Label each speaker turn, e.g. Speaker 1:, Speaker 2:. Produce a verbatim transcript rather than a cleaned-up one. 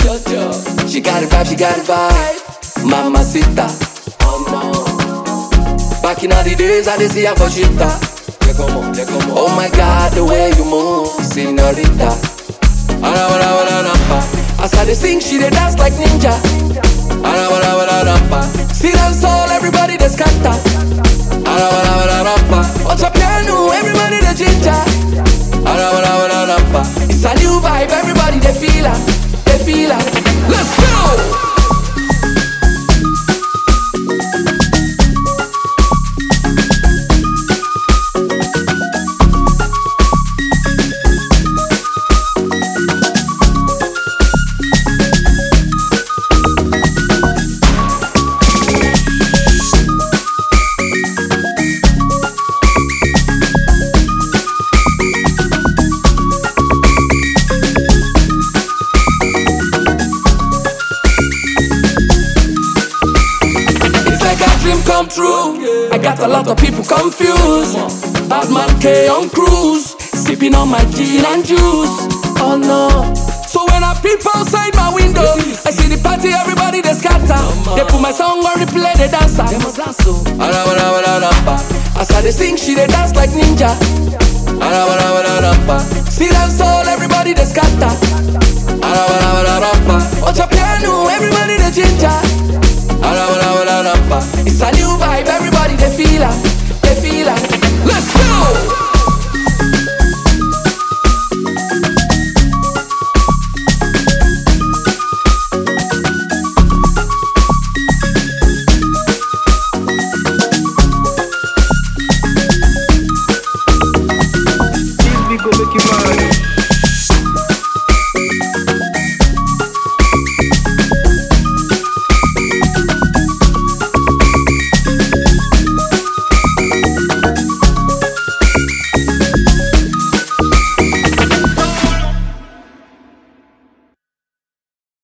Speaker 1: She got a vibe, she got a vibe. Mamacita. Oh no. Back in all the days, I did see her for shita. Oh my God, the way you move, señorita. As I dey sing, she dey dance like ninja. See dance all, everybody dey scatter. Watch a piano, everybody dey ginger. It's a new vibe, everybody dey feel her, they feel her. Let's go! Come true. I got a lot of people confused. Bad man K on cruise, sipping on my gin and juice. Oh no. So when I peep outside my window, I see the party, everybody they scatter. They put my song on replay, they dance. As I they sing, she they dance like ninja. See dance all, everybody they scatter. Watch a piano, everybody they ginger. It's a new vibe, everybody they feel her,